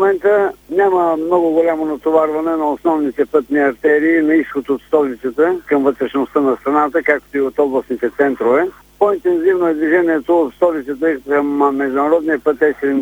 момента няма много голямо натоварване на основните пътни артерии на изход от столицата към вътрешността на страната, както и от областните центрове. По-интензивно е движението от столицата към международния път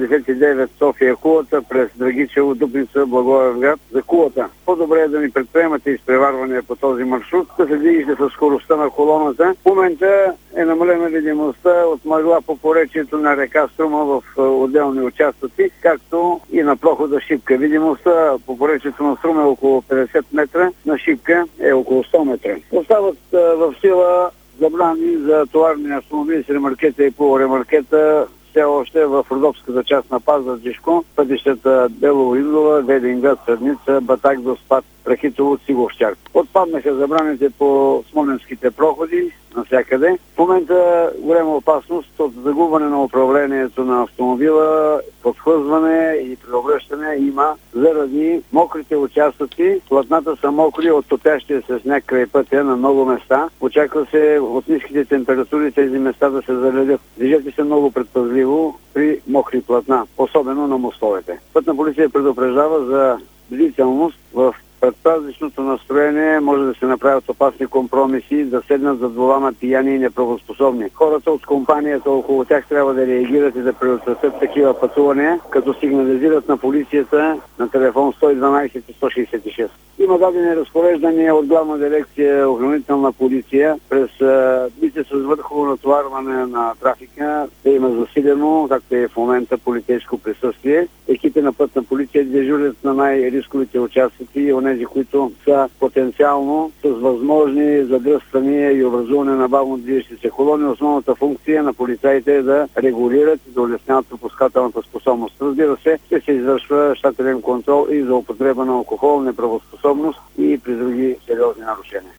Е79 София-Кулата през Драгичево, Дупница, Благоевград за Кулата. По-добре е да ни предприемате изпреварвания по този маршрут, да се движите със скоростта на колоната. В момента е намалена видимостта от мъгла по поречието на река Струма в отделни участъци, както и на прохода Шипка. Видимостта по поречието на Струма е около 50 метра, на Шипка е около 100 метра. Остават в сила забрани за товарни автомобили с ремаркета и полуремаркета все още в родопската част на Пазарджишко, пътищата Белово-Идола, Вединград, Сърница, Батак до Спад, Рахитово, Сиговщак. Отпаднаха забраните по смолянските проходи навсякъде. В момента голяма опасност от загубване на управлението на автомобила, подхлъзване и преобръщане има заради мокрите участъци. Платната са мокри от топящия се сняг край пътя на много места. Очаква се от ниските температури тези места да се заледят. Движете се много предпазливо при мокри платна, особено на мостовете. Пътна полиция предупреждава за бдителност. В предпразничното настроение може да се направят опасни компромиси, да седнат зад волана пияни и неправоспособни. Хората от компанията около тях трябва да реагират и да предотвратят такива пътувания, като сигнализират на полицията на телефон 112 и 166. Има дадени разпореждания от Главна дирекция охранителна полиция през дните с върхово натоварване на трафика да има засилено, както е в момента, полицейско присъствие. Екипи на пътна полиция дежурят на най-рисковите участъци и онези, които са потенциално с възможни задръствания и образуване на бавно движещи се колони. Основната функция на полицаите е да регулират и да улесняват пропускателната способност. Разбира се, ще се извършва щателен контрол и за употреба на алкохол, неправоспособност и при други сериозни нарушения.